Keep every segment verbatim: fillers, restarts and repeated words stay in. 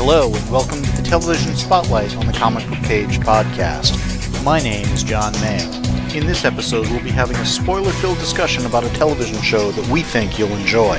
Hello, and welcome to the Television Spotlight on the Comic Book Page podcast. My name is John Mayo. In this episode, we'll be having a spoiler-filled discussion about a television show that we think you'll enjoy.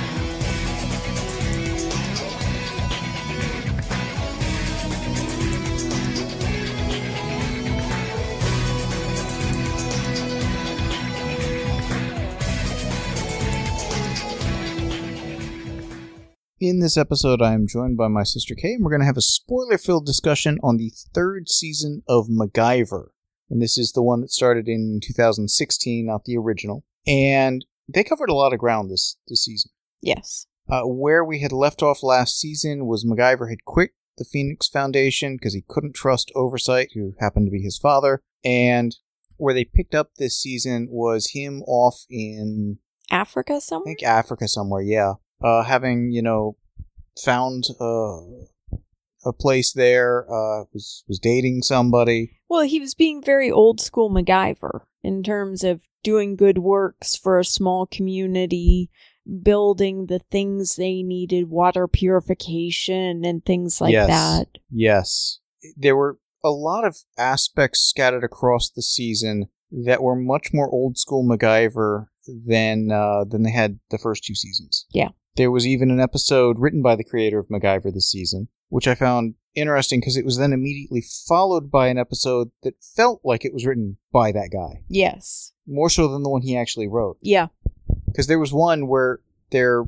In this episode, I am joined by my sister Kay, and we're going to have a spoiler-filled discussion on the third season of MacGyver. And this is the one that started in two thousand sixteen, not the original. And they covered a lot of ground this, this season. Yes. Uh, where we had left off last season was MacGyver had quit the Phoenix Foundation because he couldn't trust Oversight, who happened to be his father. And where they picked up this season was him off in... Africa I somewhere? think Africa somewhere, yeah. Uh, having, you know, found uh, a place there, uh, was was dating somebody. Well, he was being very old school MacGyver in terms of doing good works for a small community, building the things they needed, water purification and things like yes. that. Yes. There were a lot of aspects scattered across the season that were much more old school MacGyver than uh, than they had the first two seasons. Yeah. There was even an episode written by the creator of MacGyver this season, which I found interesting because it was then immediately followed by an episode that felt like it was written by that guy. Yes. More so than the one he actually wrote. Yeah. Because there was one where they're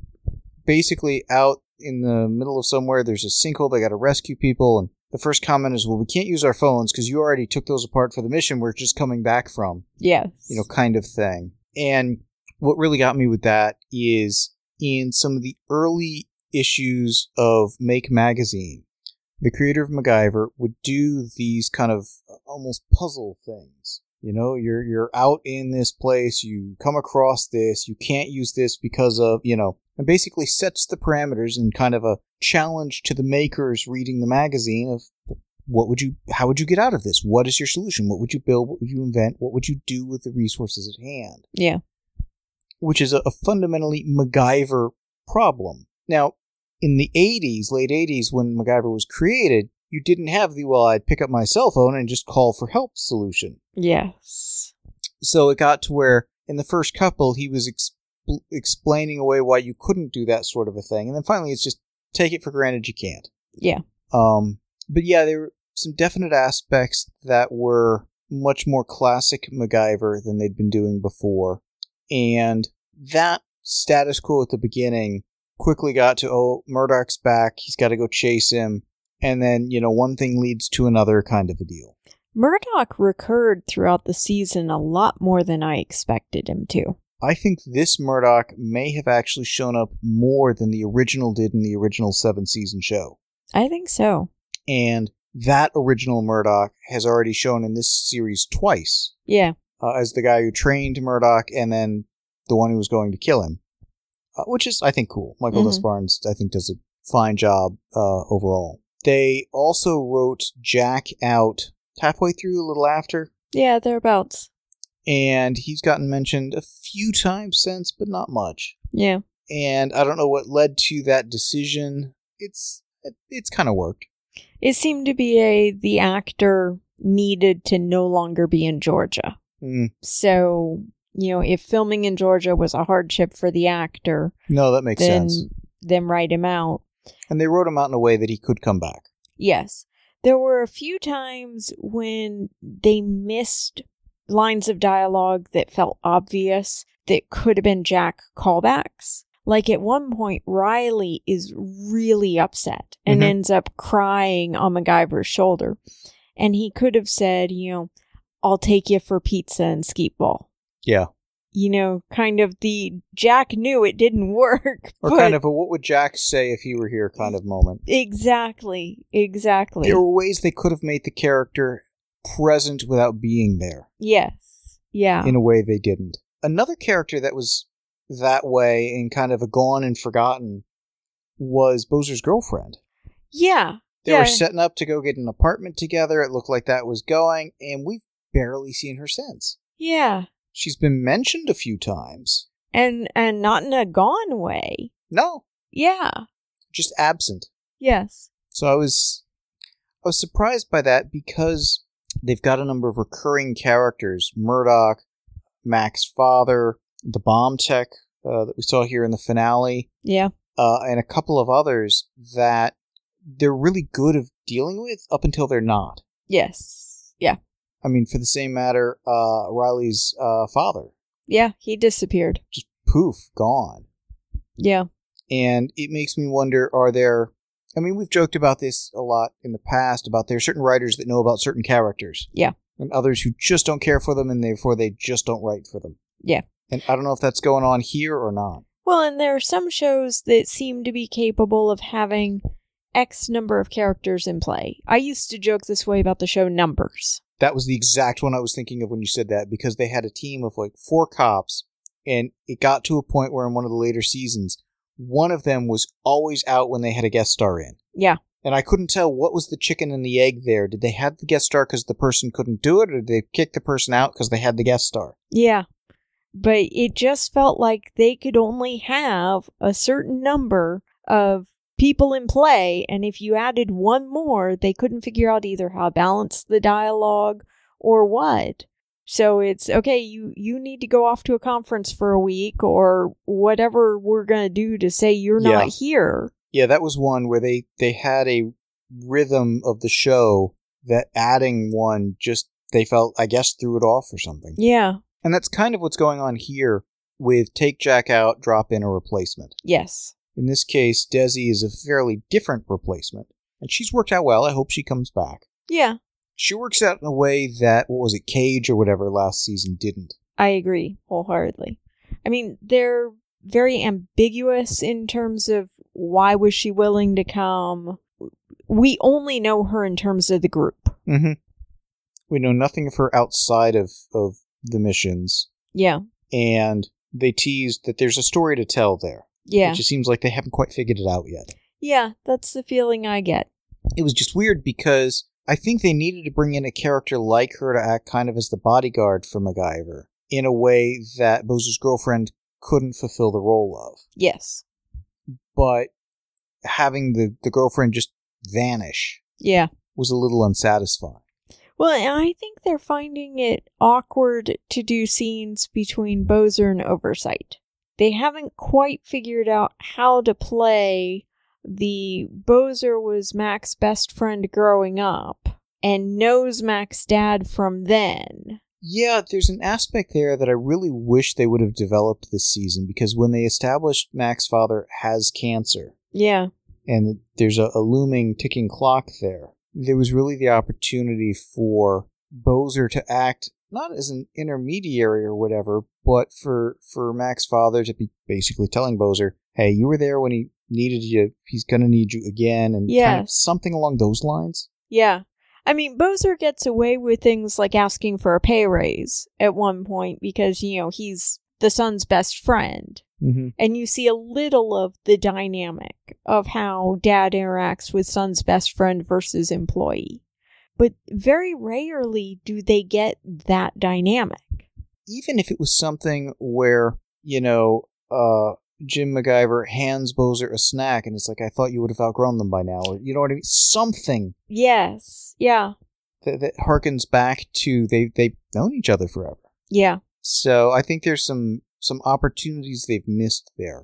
basically out in the middle of somewhere, there's a sinkhole, they gotta rescue people, and the first comment is, well, we can't use our phones because you already took those apart for the mission we're just coming back from. Yes. You know, kind of thing. And what really got me with that is in some of the early issues of Make Magazine, the creator of MacGyver would do these kind of almost puzzle things. You know, you're you're out in this place, you come across this, you can't use this because of, you know, and basically sets the parameters and kind of a challenge to the makers reading the magazine of what would you, how would you get out of this? What is your solution? What would you build? What would you invent? What would you do with the resources at hand? Yeah. Which is a, a fundamentally MacGyver problem. Now, in the eighties, late eighties, when MacGyver was created, you didn't have the, well, I'd pick up my cell phone and just call for help solution. Yes. So it got to where, in the first couple, he was ex- explaining away why you couldn't do that sort of a thing. And then finally, it's just take it for granted you can't. Yeah. Um, but yeah, there were some definite aspects that were much more classic MacGyver than they'd been doing before. And that status quo at the beginning quickly got to, oh, Murdoch's back, he's got to go chase him. And then, you know, one thing leads to another kind of a deal. Murdoch recurred throughout the season a lot more than I expected him to. I think this Murdoch may have actually shown up more than the original did in the original seven-season show. I think so. And that original Murdoch has already shown in this series twice. Yeah. Uh, as the guy who trained Murdoch and then the one who was going to kill him. Uh, which is, I think, cool. Michael Mm-hmm. Desparnes, I think, does a fine job uh, overall. They also wrote Jack out halfway through, a little after. Yeah, thereabouts. And he's gotten mentioned a few times since, but not much. Yeah. And I don't know what led to that decision. It's it's kind of worked. It seemed to be a the actor needed to no longer be in Georgia. Mm. So, you know, if filming in Georgia was a hardship for the actor, No, that makes then sense. then write him out. And they wrote him out in a way that he could come back. Yes. There were a few times when they missed lines of dialogue that felt obvious that could have been Jack callbacks. Like at one point, Riley is really upset and Mhm. ends up crying on MacGyver's shoulder. And he could have said, you know, I'll take you for pizza and skeet ball. Yeah. You know, kind of the Jack knew it didn't work. Or but kind of a what would Jack say if he were here kind of moment. Exactly. Exactly. There were ways they could have made the character present without being there. Yes. Yeah. In a way they didn't. Another character that was that way and kind of a gone and forgotten was Bozer's girlfriend. Yeah. They yeah. were setting up to go get an apartment together. It looked like that was going, and we've barely seen her since. Yeah. She's been mentioned a few times. And and not in a gone way. No, Yeah. just absent. Yes. So I was I was surprised by that because they've got a number of recurring characters. Murdoch, Mac's father, the bomb tech uh, that we saw here in the finale. Yeah. Uh, and a couple of others that they're really good at dealing with up until they're not. Yes. Yeah. I mean, for the same matter, uh, Riley's uh, father. Yeah, he disappeared. Just poof, gone. Yeah. And it makes me wonder, are there... I mean, we've joked about this a lot in the past, about there are certain writers that know about certain characters. Yeah. And others who just don't care for them, and therefore they just don't write for them. Yeah. And I don't know if that's going on here or not. Well, and there are some shows that seem to be capable of having X number of characters in play. I used to joke this way about the show Numbers. That was the exact one I was thinking of when you said that, because they had a team of like four cops, and it got to a point where in one of the later seasons, one of them was always out when they had a guest star in. Yeah. And I couldn't tell what was the chicken and the egg there. Did they have the guest star because the person couldn't do it, or did they kick the person out because they had the guest star? Yeah. But it just felt like they could only have a certain number of people in play, and if you added one more, they couldn't figure out either how to balance the dialogue or what. So it's, okay, you, you need to go off to a conference for a week or whatever we're going to do to say you're Yeah. not here. Yeah, that was one where they, they had a rhythm of the show that adding one just, they felt, I guess, threw it off or something. Yeah. And that's kind of what's going on here with take Jack out, drop in a replacement. Yes. In this case, Desi is a fairly different replacement, and she's worked out well. I hope she comes back. Yeah. She works out in a way that, what was it, Cage or whatever last season didn't. I agree wholeheartedly. I mean, they're very ambiguous in terms of why was she willing to come. We only know her in terms of the group. Mm-hmm. We know nothing of her outside of, of the missions. Yeah. And they teased that there's a story to tell there. Yeah. It just seems like they haven't quite figured it out yet. Yeah, that's the feeling I get. It was just weird because I think they needed to bring in a character like her to act kind of as the bodyguard for MacGyver in a way that Bozer's girlfriend couldn't fulfill the role of. Yes. But having the, the girlfriend just vanish Yeah. was a little unsatisfying. Well, and I think they're finding it awkward to do scenes between Bozer and Oversight. They haven't quite figured out how to play the Bozer was Mac's best friend growing up and knows Mac's dad from then. Yeah, there's an aspect there that I really wish they would have developed this season, because when they established Mac's father has cancer, Yeah. and there's a, a looming ticking clock there, there was really the opportunity for Bozer to act not as an intermediary or whatever, but for, for Mac's father to be basically telling Bozer, hey, you were there when he needed you, he's gonna need you again, and Yes. kind of something along those lines. Yeah. I mean, Bozer gets away with things like asking for a pay raise at one point because, you know, he's the son's best friend. Mm-hmm. And you see a little of the dynamic of how dad interacts with son's best friend versus employee. But very rarely do they get that dynamic. Even if it was something where, you know, uh, Jim MacGyver hands Bozer a snack and it's like, I thought you would have outgrown them by now. Or, you know what I mean? Something Yes. Yeah. that, that harkens back to they, they've known each other forever. Yeah. So I think there's some, some opportunities they've missed there.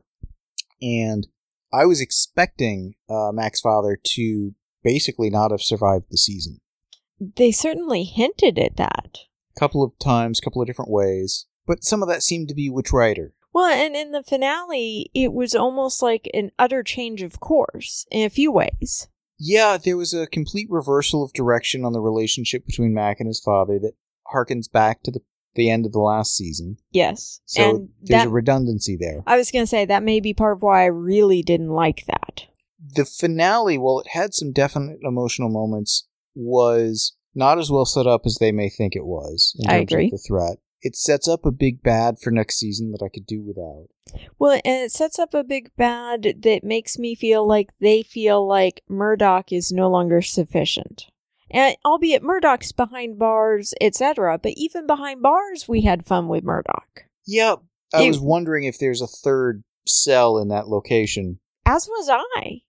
And I was expecting uh, Mac's father to basically not have survived the season. They certainly hinted at that. Couple of times, couple of different ways. But some of that seemed to be which writer. Well, and in the finale, it was almost like an utter change of course in a few ways. Yeah, there was a complete reversal of direction on the relationship between Mac and his father that harkens back to the, the end of the last season. Yes. So and there's that, a redundancy there. I was going to say that may be part of why I really didn't like that. The finale, while it had some definite emotional moments, was not as well set up as they may think it was in I terms agree. of the threat. It sets up a big bad for next season that I could do without. Well, and it sets up a big bad that makes me feel like they feel like Murdoch is no longer sufficient. And albeit Murdoch's behind bars, et cetera, but even behind bars, we had fun with Murdoch. Yeah, I It- was wondering if there's a third cell in that location. As was I.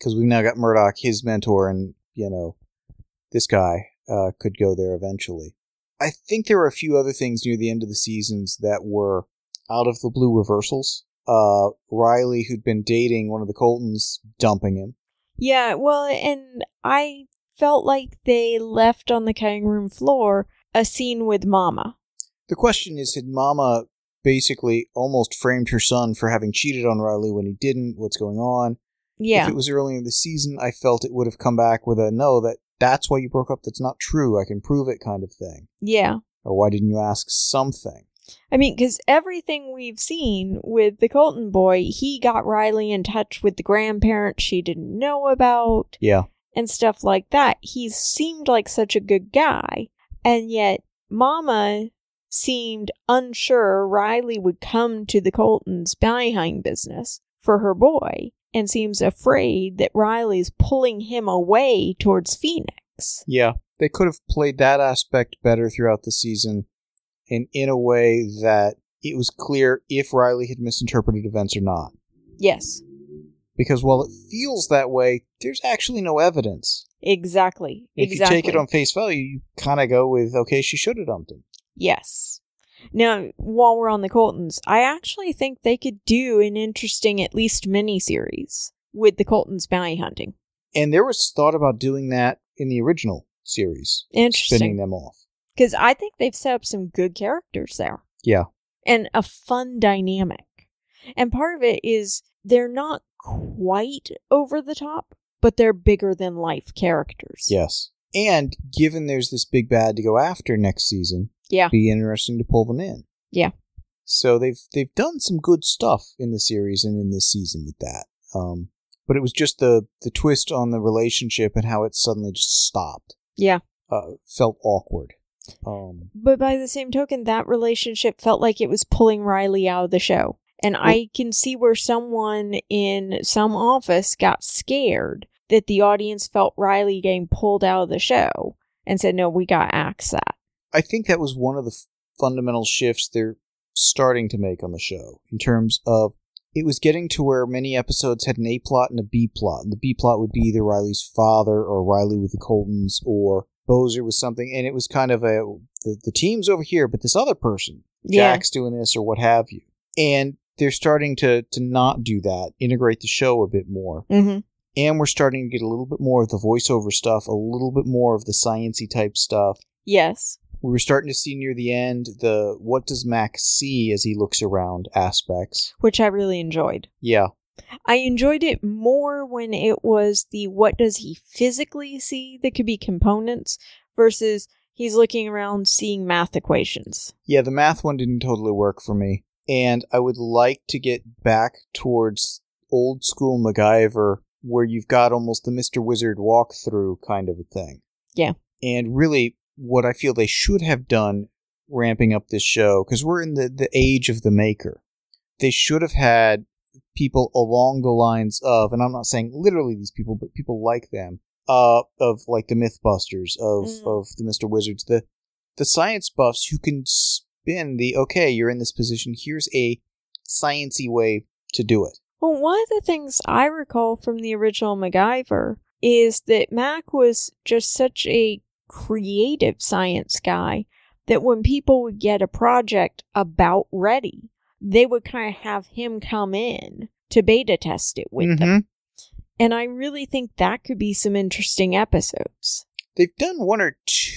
Because we've now got Murdoch, his mentor, and, you know, this guy uh, could go there eventually. I think there were a few other things near the end of the seasons that were out of the blue reversals. Uh, Riley, who'd been dating one of the Coltons, dumping him. Yeah, well, and I felt like they left on the cutting room floor a scene with Mama. The question is, had Mama basically almost framed her son for having cheated on Riley when he didn't? What's going on? Yeah. If it was early in the season, I felt it would have come back with a, no, that that's why you broke up, that's not true, I can prove it kind of thing. Yeah. Or why didn't you ask something? I mean, because everything we've seen with the Colton boy, he got Riley in touch with the grandparents she didn't know about. Yeah. And stuff like that. He seemed like such a good guy. And yet, Mama seemed unsure Riley would come to the Colton's behind business for her boy, and seems afraid that Riley's pulling him away towards Phoenix. Yeah. They could have played that aspect better throughout the season, and in a way that it was clear if Riley had misinterpreted events or not. Yes. Because while it feels that way, there's actually no evidence. Exactly. If exactly. you take it on face value, you kind of go with, okay, she should have dumped him. Yes. Now, while we're on the Coltons, I actually think they could do an interesting, at least mini-series with the Coltons bounty hunting. And there was thought about doing that in the original series. Interesting. Spinning them off. Because I think they've set up some good characters there. Yeah. And a fun dynamic. And part of it is they're not quite over the top, but they're bigger than life characters. Yes. And given there's this big bad to go after next season, yeah, be interesting to pull them in. Yeah. So they've they've done some good stuff in the series and in this season with that. Um, but it was just the the twist on the relationship and how it suddenly just stopped. Yeah. Uh, felt awkward. Um, but by the same token, that relationship felt like it was pulling Riley out of the show. And well, I can see where someone in some office got scared that the audience felt Riley getting pulled out of the show and said, no, we got to axe that. I think that was one of the f- fundamental shifts they're starting to make on the show in terms of it was getting to where many episodes had an A plot and a B plot. And the B plot would be either Riley's father or Riley with the Coltons or Bozer with something. And it was kind of a, the, the team's over here, but this other person, yeah. Jack's doing this or what have you. And they're starting to, to not do that, integrate the show a bit more. Mm-hmm. And we're starting to get a little bit more of the voiceover stuff, a little bit more of the science-y type stuff. Yes. We were starting to see near the end the what does Mac see as he looks around aspects. Which I really enjoyed. Yeah. I enjoyed it more when it was the what does he physically see that could be components versus he's looking around seeing math equations. Yeah, the math one didn't totally work for me. And I would like to get back towards old school MacGyver where you've got almost the Mister Wizard walkthrough kind of a thing. Yeah. And really what I feel they should have done ramping up this show, because we're in the, the age of the maker, they should have had people along the lines of, and I'm not saying literally these people, but people like them, uh, of like the Mythbusters, of, mm. of the Mister Wizards, the, the science buffs who can spin the, okay, you're in this position, here's a science-y way to do it. Well, one of the things I recall from the original MacGyver is that Mac was just such a creative science guy that when people would get a project about ready, they would kind of have him come in to beta test it with mm-hmm. them. And I really think that could be some interesting episodes. They've done one or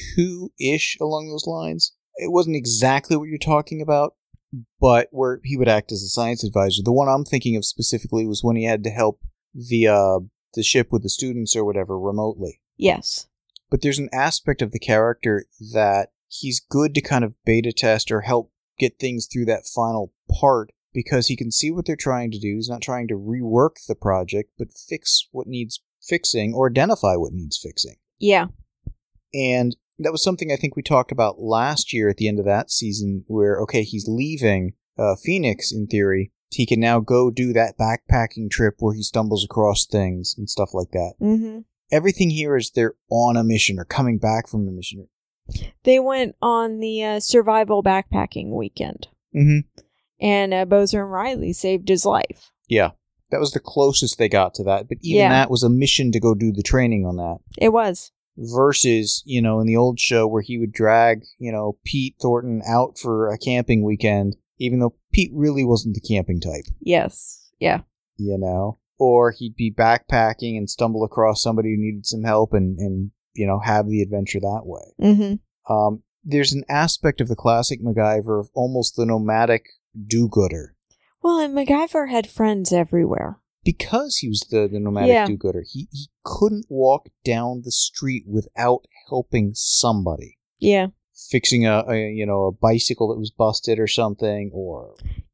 two-ish along those lines. It wasn't exactly what you're talking about, but where he would act as a science advisor. The one I'm thinking of specifically was when he had to help the uh, the ship with the students or whatever remotely. Yes. But there's an aspect of the character that he's good to kind of beta test or help get things through that final part because he can see what they're trying to do. He's not trying to rework the project, but fix what needs fixing or identify what needs fixing. Yeah. And that was something I think we talked about last year at the end of that season where, okay, he's leaving uh, Phoenix in theory. He can now go do that backpacking trip where he stumbles across things and stuff like that. Mm-hmm. Everything here is they're on a mission or coming back from a mission. They went on the uh, survival backpacking weekend. Mm-hmm. And uh, Bozer and Riley saved his life. Yeah. That was the closest they got to that. But even Yeah. that was a mission to go do the training on that. It was. Versus, you know, in the old show where he would drag, you know, Pete Thornton out for a camping weekend, even though Pete really wasn't the camping type. Yes. Yeah. You know? Or he'd be backpacking and stumble across somebody who needed some help and, and you know, have the adventure that way. Mm-hmm. Um, there's an aspect of the classic MacGyver of almost the nomadic do-gooder. Well, and MacGyver had friends everywhere. Because he was the, the nomadic Yeah. do-gooder, he, he couldn't walk down the street without helping somebody. Yeah. Fixing a, a you know a bicycle that was busted or something, or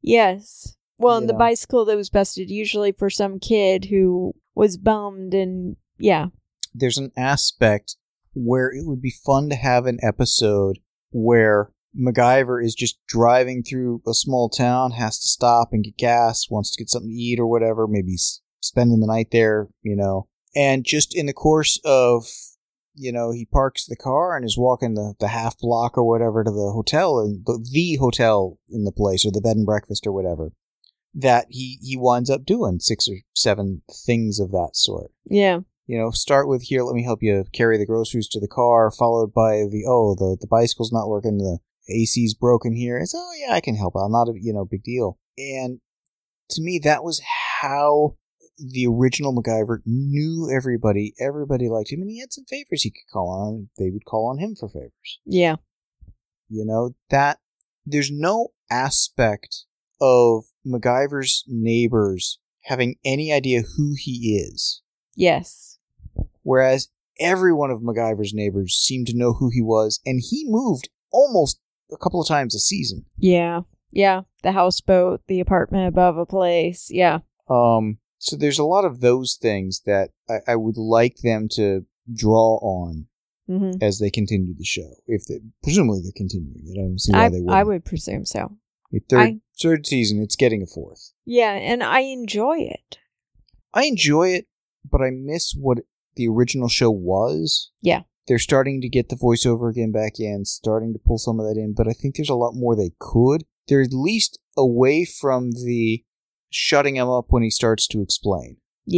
Yes. Well, and You the know. bicycle that was busted usually for some kid who was bummed and, yeah. there's an aspect where it would be fun to have an episode where MacGyver is just driving through a small town, has to stop and get gas, wants to get something to eat or whatever, maybe s- spending the night there, you know. And just in the course of, you know, he parks the car and is walking the, the half block or whatever to the hotel, and the, the hotel in the place, or the bed and breakfast or whatever, that he, he winds up doing six or seven things of that sort. Yeah. You know, start with, here, let me help you carry the groceries to the car, followed by the, oh, the, the bicycle's not working, the A C's broken here. It's, oh, yeah, I can help out. Not a, you know, big deal. And to me, that was how the original MacGyver knew everybody. Everybody liked him, and he had some favors he could call on. They would call on him for favors. Yeah. You know, that, there's no aspect of MacGyver's neighbors having any idea who he is. Yes. Whereas every one of MacGyver's neighbors seemed to know who he was, and he moved almost a couple of times a season. Yeah. Yeah. The houseboat, the apartment above a place. Yeah. Um, so there's a lot of those things that I, I would like them to draw on Mm-hmm. as they continue the show. If they, presumably they're continuing it. I don't see why I, they wouldn't. I would presume so. The third, I- third season, it's getting a fourth. Yeah, and I enjoy it. I enjoy it, but I miss what the original show was. Yeah. They're starting to get the voiceover again back in, starting to pull some of that in, but I think there's a lot more they could. They're at least away from the shutting him up when he starts to explain.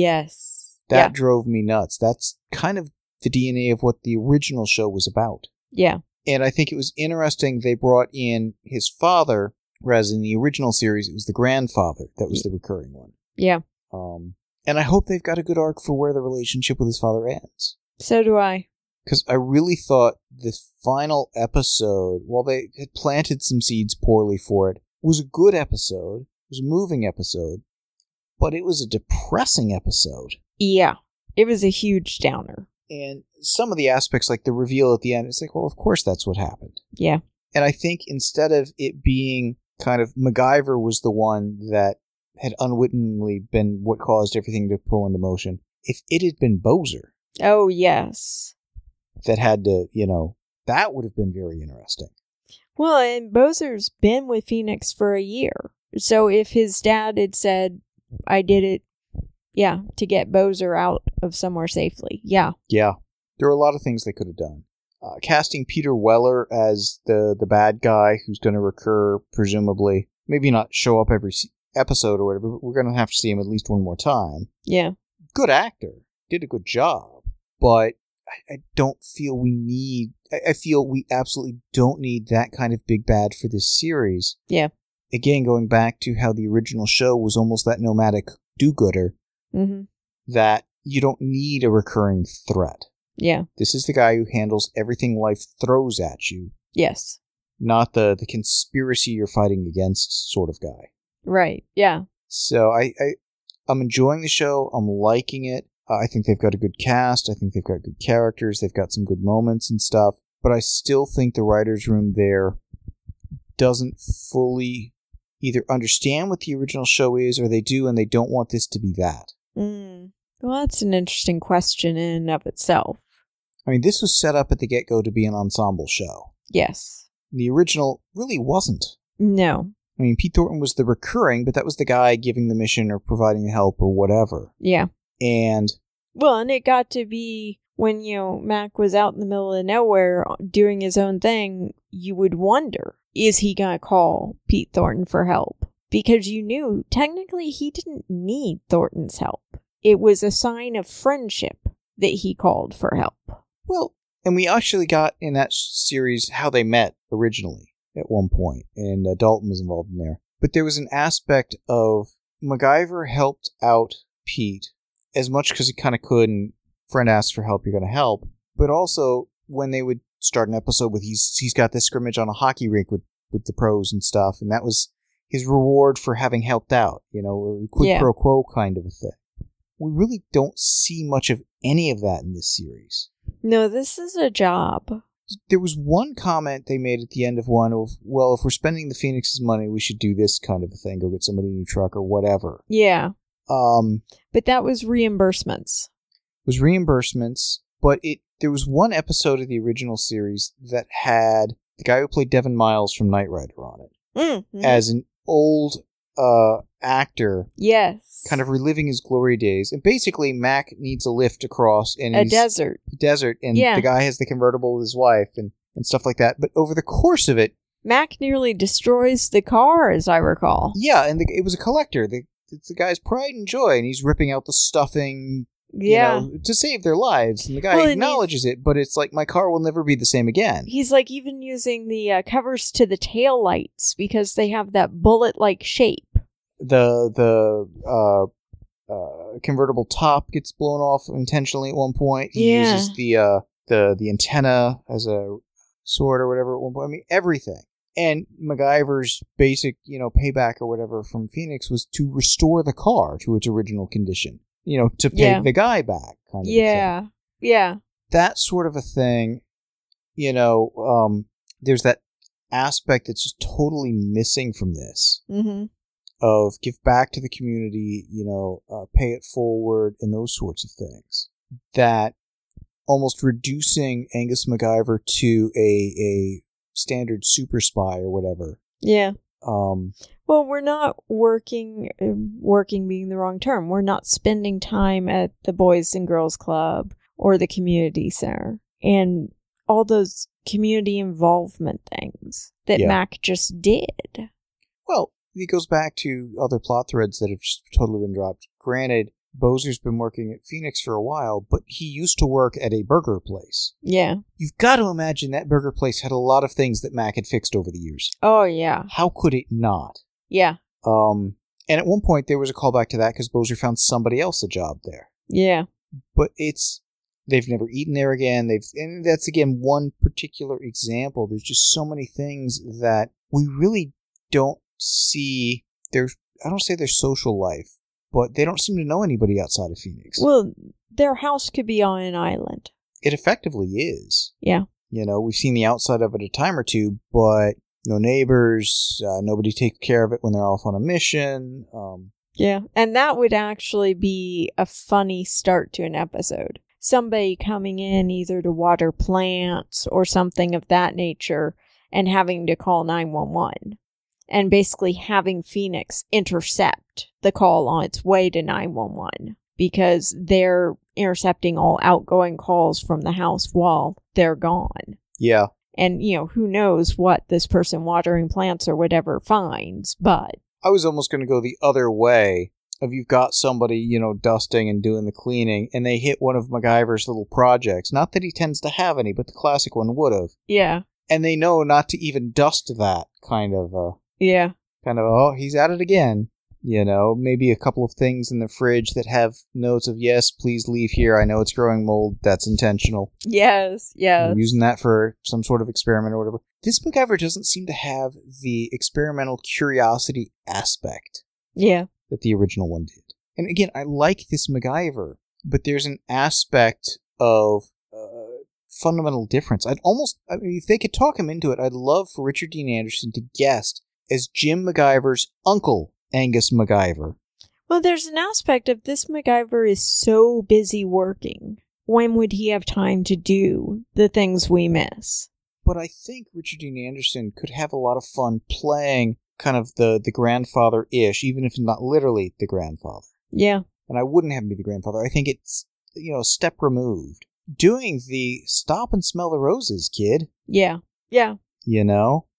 Yes. That drove me nuts. That's kind of the D N A of what the original show was about. Yeah. And I think it was interesting they brought in his father, whereas in the original series it was the grandfather that was the recurring one. Yeah. Um, and I hope they've got a good arc for where the relationship with his father ends. So do I. Because I really thought the final episode, while they had planted some seeds poorly for it, was a good episode. It was a moving episode. But it was a depressing episode. Yeah. It was a huge downer. And some of the aspects, like the reveal at the end, it's like, well, of course that's what happened. Yeah. And I think instead of it being kind of MacGyver was the one that had unwittingly been what caused everything to pull into motion, if it had been Bozer Oh, yes. that had to, you know, that would have been very interesting. Well, and Bozer's been with Phoenix for a year. So if his dad had said, I did it, yeah, to get Bozer out of somewhere safely. Yeah. Yeah. There are a lot of things they could have done. Uh, casting Peter Weller as the, the bad guy who's going to recur, presumably. Maybe not show up every se- episode or whatever, but we're going to have to see him at least one more time. Yeah. Good actor. Did a good job. But I, I don't feel we need... I, I feel we absolutely don't need that kind of big bad for this series. Yeah. Again, going back to how the original show was almost that nomadic do-gooder, Mm-hmm. that you don't need a recurring threat. Yeah. This is the guy who handles everything life throws at you, Yes. not the, the conspiracy you're fighting against sort of guy. Right. Yeah. So I, I, I'm enjoying the show. I'm liking it. Uh, I think they've got a good cast. I think they've got good characters. They've got some good moments and stuff. But I still think the writer's room there doesn't fully either understand what the original show is, or they do and they don't want this to be that. Mm. Well, that's an interesting question in and of itself. I mean, this was set up at the get-go to be an ensemble show. Yes. The original really wasn't. No. I mean, Pete Thornton was the recurring, but that was the guy giving the mission or providing the help or whatever. Yeah. And... Well, and it got to be when, you know, Mac was out in the middle of nowhere doing his own thing, you would wonder, is he going to call Pete Thornton for help? because you knew technically he didn't need Thornton's help. It was a sign of friendship that he called for help. Well, and we actually got in that series how they met originally at one point, and uh, Dalton was involved in there. But there was an aspect of MacGyver helped out Pete as much because he kind of could, and friend asks for help, you're going to help. But also, when they would start an episode with he's he's got this scrimmage on a hockey rink with, with the pros and stuff, and that was his reward for having helped out, you know, a quid Yeah. pro quo kind of a thing. We really don't see much of any of that in this series. No, this is a job. There was one comment they made at the end of one of, well, if we're spending the Phoenix's money, we should do this kind of a thing, go get somebody a new truck or whatever. Yeah. Um, But that was reimbursements. it was reimbursements, but it there was one episode of the original series that had the guy who played Devin Miles from Knight Rider on it Mm-hmm. as an old uh, actor, Yes. kind of reliving his glory days. And basically, Mac needs a lift across and a he's desert. desert, and Yeah. the guy has the convertible with his wife and, and stuff like that. But over the course of it, Mac nearly destroys the car, as I recall. yeah, and the, it was a collector. The, it's the guy's pride and joy, and he's ripping out the stuffing, Yeah. you know, to save their lives. And the guy Well, and acknowledges it, but it's like, my car will never be the same again. He's like even using the uh, covers to the tail lights because they have that bullet-like shape. The the uh, uh, convertible top gets blown off intentionally at one point. He Yeah. uses the uh, the the antenna as a sword or whatever at one point. I mean, everything. And MacGyver's basic, you know, payback or whatever from Phoenix was to restore the car to its original condition. You know, to pay Yeah. the guy back. Kind of a thing. Yeah. Yeah. That sort of a thing. You know, um, there's that aspect that's just totally missing from this. Mm-hmm. Of give back to the community, you know, uh, pay it forward, and those sorts of things. That almost reducing Angus MacGyver to a a standard super spy or whatever. Yeah. Um, Well, we're not working, uh, working being the wrong term. We're not spending time at the Boys and Girls Club or the community center and all those community involvement things that Yeah. Mac just did. well, it goes back to other plot threads that have just totally been dropped. Granted, Bozer's been working at Phoenix for a while, but he used to work at a burger place. Yeah. You've got to imagine that burger place had a lot of things that Mac had fixed over the years. Oh, yeah. How could it not? Yeah. Um, and at one point there was a callback to that because Bozer found somebody else a job there. Yeah. But it's they've never eaten there again. They've and that's again one particular example. There's just so many things that we really don't see. There's I don't say their social life, but they don't seem to know anybody outside of Phoenix. Well, their house could be on an island. It effectively is. Yeah. You know, we've seen the outside of it a time or two, but no neighbors, uh, nobody takes care of it when they're off on a mission. Um, Yeah. And that would actually be a funny start to an episode. Somebody coming in either to water plants or something of that nature and having to call nine one one. And basically having Phoenix intercept the call on its way to nine one one because they're intercepting all outgoing calls from the house while they're gone. yeah. And, you know, who knows what this person watering plants or whatever finds, but I was almost going to go the other way of you've got somebody, you know, dusting and doing the cleaning, and they hit one of MacGyver's little projects. Not that he tends to have any, but the classic one would have. yeah, And they know not to even dust that kind of, uh, yeah, kind of, oh, he's at it again. You know, maybe a couple of things in the fridge that have notes of, yes, please leave here. I know it's growing mold. That's intentional. yes, yes. I'm using that for some sort of experiment or whatever. This MacGyver doesn't seem to have the experimental curiosity aspect Yeah, that the original one did. And again, I like this MacGyver, but there's an aspect of uh, fundamental difference. I'd almost, I mean, if they could talk him into it, I'd love for Richard Dean Anderson to guest as Jim MacGyver's uncle, Angus MacGyver. well, there's an aspect of this MacGyver is so busy working. When would he have time to do the things we miss? But I think Richard Dean Anderson could have a lot of fun playing kind of the, the grandfather-ish, even if not literally the grandfather. Yeah, And I wouldn't have him be the grandfather. I think it's, you know, a step removed. Doing the stop and smell the roses, kid. yeah, yeah. You know?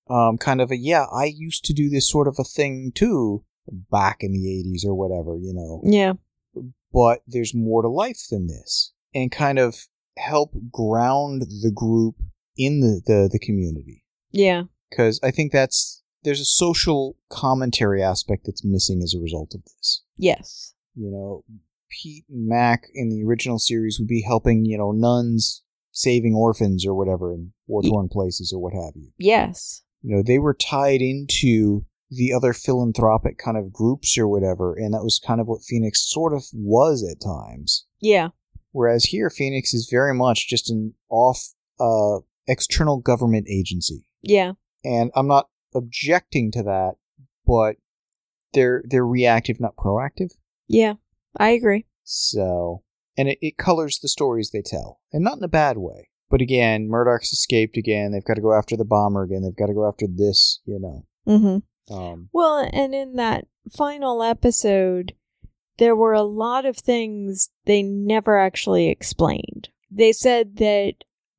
um, kind of a, yeah, I used to do this sort of a thing too back in the eighties or whatever, you know. Yeah. But there's more to life than this. And kind of help ground the group in the, the, the community. Yeah. Because I think that's, there's a social commentary aspect that's missing as a result of this. Yes. You know, Pete and Mac in the original series would be helping, you know, nuns saving orphans or whatever in war-torn places or what have you. Yes. You know, they were tied into the other philanthropic kind of groups or whatever, and that was kind of what Phoenix sort of was at times. Yeah. Whereas here, Phoenix is very much just an off uh, external government agency. Yeah. And I'm not objecting to that, but they're they're reactive, not proactive. Yeah, I agree. So, and it, it colors the stories they tell, and not in a bad way. But again, Murdoch's escaped again. They've got to go after the bomber again. They've got to go after this, you know. Mm-hmm. Um, well, and in that final episode, there were a lot of things they never actually explained. They said that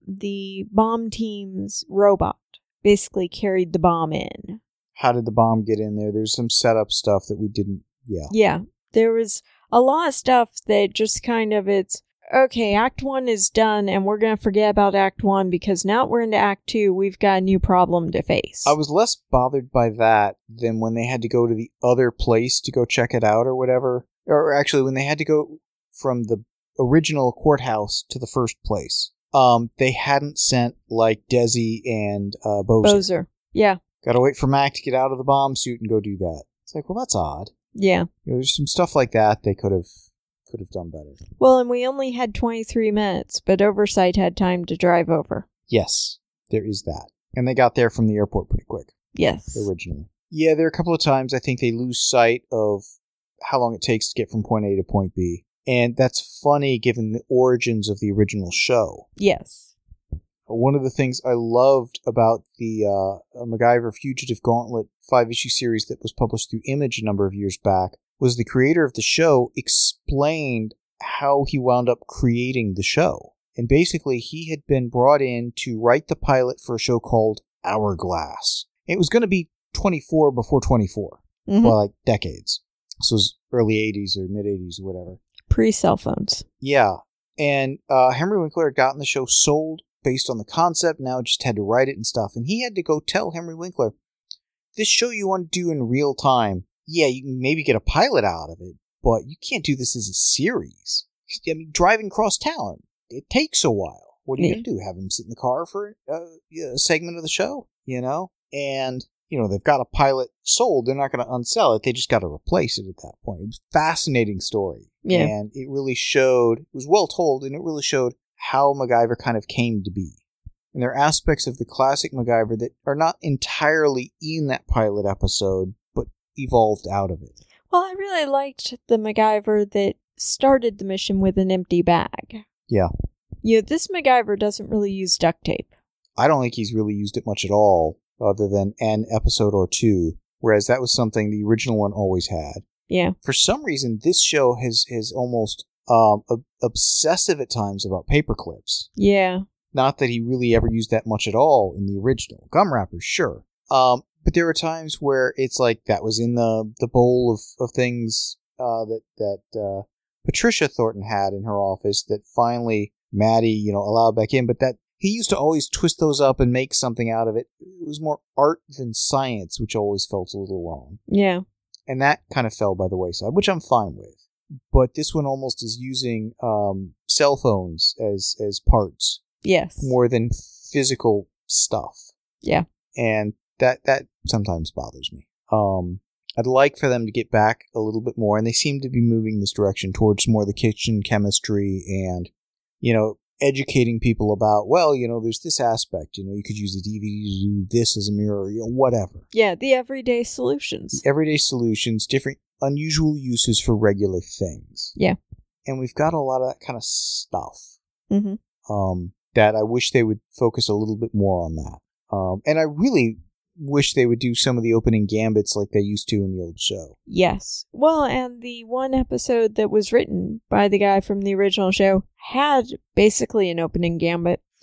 the bomb team's robot basically carried the bomb in. How did the bomb get in there? There's some setup stuff that we didn't, yeah. Yeah, there was a lot of stuff that just kind of, it's, okay, Act one is done, and we're going to forget about Act one, because now we're into Act two, we've got a new problem to face. I was less bothered by that than when they had to go to the other place to go check it out or whatever. Or actually, when they had to go from the original courthouse to the first place. Um, they hadn't sent, like, Desi and uh, Bozer. Bozer, yeah. Gotta wait for Mac to get out of the bomb suit and go do that. It's like, well, that's odd. Yeah. You know, there's some stuff like that they could have could have done better. Well, and we only had twenty-three minutes, but Oversight had time to drive over. Yes, there is that. And they got there from the airport pretty quick. Yes. Originally. Yeah, there are a couple of times I think they lose sight of how long it takes to get from point A to point B. And that's funny given the origins of the original show. Yes. One of the things I loved about the uh, MacGyver Fugitive Gauntlet five-issue series that was published through Image a number of years back was the creator of the show explained how he wound up creating the show. And basically, he had been brought in to write the pilot for a show called Hourglass. It was going to be twenty-four before twenty-four, Mm-hmm. well, like decades. This was early eighties or mid-eighties or whatever. Pre-cell phones. Yeah. And uh, Henry Winkler had gotten the show sold based on the concept, now just had to write it and stuff. And he had to go tell Henry Winkler, this show you want to do in real time, yeah, you can maybe get a pilot out of it, but you can't do this as a series. I mean, driving across town, it takes a while. What are you Yeah. going to do? Have him sit in the car for uh, a segment of the show, you know? And, you know, they've got a pilot sold. They're not going to unsell it. They just got to replace it at that point. It was a fascinating story. Yeah. And it really showed, it was well told, and it really showed how MacGyver kind of came to be. And there are aspects of the classic MacGyver that are not entirely in that pilot episode, but evolved out of it. Well, I really liked the MacGyver that started the mission with an empty bag. Yeah. You know, this MacGyver doesn't really use duct tape. I don't think he's really used it much at all, other than an episode or two, whereas that was something the original one always had. Yeah. For some reason, this show has, has almost um, ob- obsessive at times about paper clips. Yeah. Not that he really ever used that much at all in the original. Gum wrappers, sure. Um, but there were times where it's like that was in the, the bowl of, of things uh, that, that uh, Patricia Thornton had in her office that finally Maddie, you know, allowed back in. But that he used to always twist those up and make something out of it. It was more art than science, which always felt a little wrong. Yeah. And that kind of fell by the wayside, which I'm fine with. But this one almost is using um, cell phones as as parts. Yes. More than physical stuff. Yeah. And that that sometimes bothers me. Um, I'd like for them to get back a little bit more, and they seem to be moving this direction towards more of the kitchen chemistry and, you know, educating people about, well, you know, there's this aspect, you know, you could use a D V D to do this as a mirror, you know, whatever. Yeah, the everyday solutions. The everyday solutions, different unusual uses for regular things. Yeah. And we've got a lot of that kind of stuff. Mm-hmm. Um, that I wish they would focus a little bit more on that. Um, and I really wish they would do some of the opening gambits like they used to in the old show. Yes. Well, and the one episode that was written by the guy from the original show had basically an opening gambit,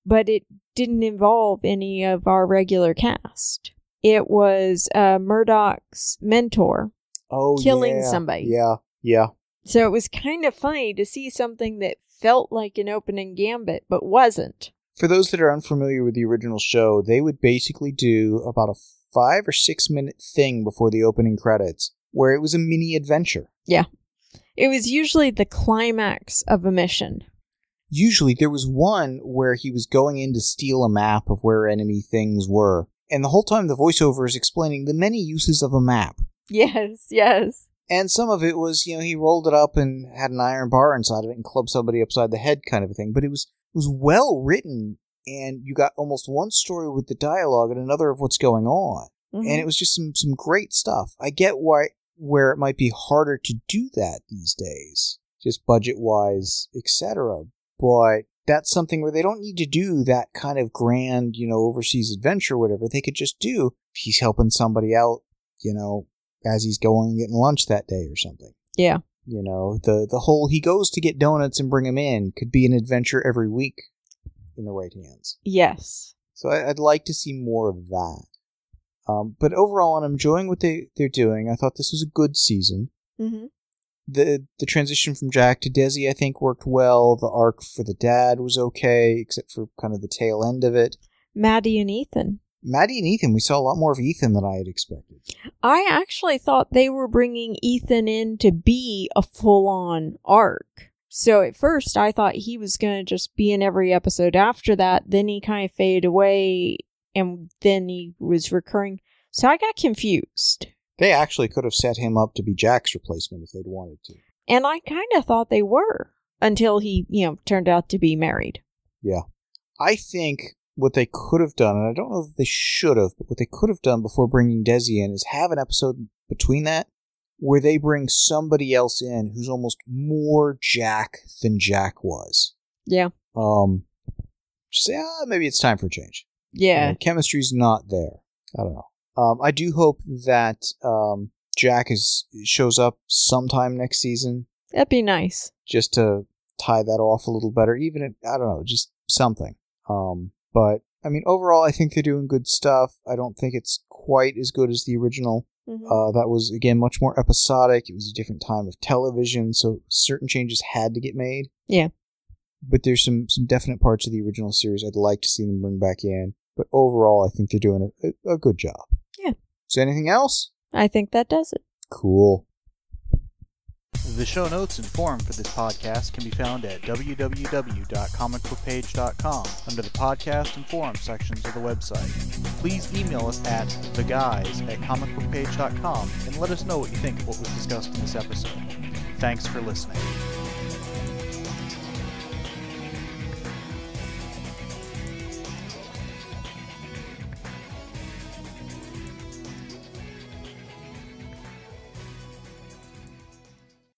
but it didn't involve any of our regular cast. It was uh, Murdoch's mentor Oh, killing yeah. somebody. Yeah, yeah. So it was kind of funny to see something that felt like an opening gambit, but wasn't. For those that are unfamiliar with the original show, they would basically do about a five or six minute thing before the opening credits, where it was a mini adventure. Yeah. It was usually the climax of a mission. Usually there was one where he was going in to steal a map of where enemy things were, and the whole time the voiceover is explaining the many uses of a map. Yes, yes. And some of it was, you know, he rolled it up and had an iron bar inside of it and clubbed somebody upside the head kind of a thing. But it was it was well written, and you got almost one story with the dialogue and another of what's going on. Mm-hmm. And it was just some, some great stuff. I get why where it might be harder to do that these days, just budget-wise, et cetera. But that's something where they don't need to do that kind of grand, you know, overseas adventure or whatever. They could just do, he's helping somebody out, you know, as he's going and getting lunch that day or something. Yeah. You know, the, the whole he goes to get donuts and bring them in could be an adventure every week in the right hands. Yes. So I, I'd like to see more of that. Um, but overall, I'm enjoying what they, they're doing. I thought this was a good season. Mm-hmm. The the transition from Jack to Desi, I think, worked well. The arc for the dad was okay, except for kind of the tail end of it. Maddie and Ethan. Maddie and Ethan, we saw a lot more of Ethan than I had expected. I actually thought they were bringing Ethan in to be a full-on arc. So at first, I thought he was going to just be in every episode after that. Then he kind of faded away, and then he was recurring. So I got confused. They actually could have set him up to be Jack's replacement if they'd wanted to. And I kind of thought they were, until he, you know, turned out to be married. Yeah. I think what they could have done, and I don't know if they should have, but what they could have done before bringing Desi in is have an episode between that where they bring somebody else in who's almost more Jack than Jack was. Yeah. Um, just say, ah, maybe it's time for a change. Yeah. You know, chemistry's not there. I don't know. Um, I do hope that um, Jack is shows up sometime next season. That'd be nice. Just to tie that off a little better. Even, if, I don't know, just something. Um, but, I mean, overall, I think they're doing good stuff. I don't think it's quite as good as the original. Mm-hmm. Uh, that was, again, much more episodic. It was a different time of television, so certain changes had to get made. Yeah. But there's some, some definite parts of the original series I'd like to see them bring back in. But overall, I think they're doing a, a good job. Yeah. So anything else? I think that does it. Cool. The show notes and forum for this podcast can be found at w w w dot comic book page dot com under the podcast and forum sections of the website. Please email us at theguys at comic book page dot com and let us know what you think of what was discussed in this episode. Thanks for listening.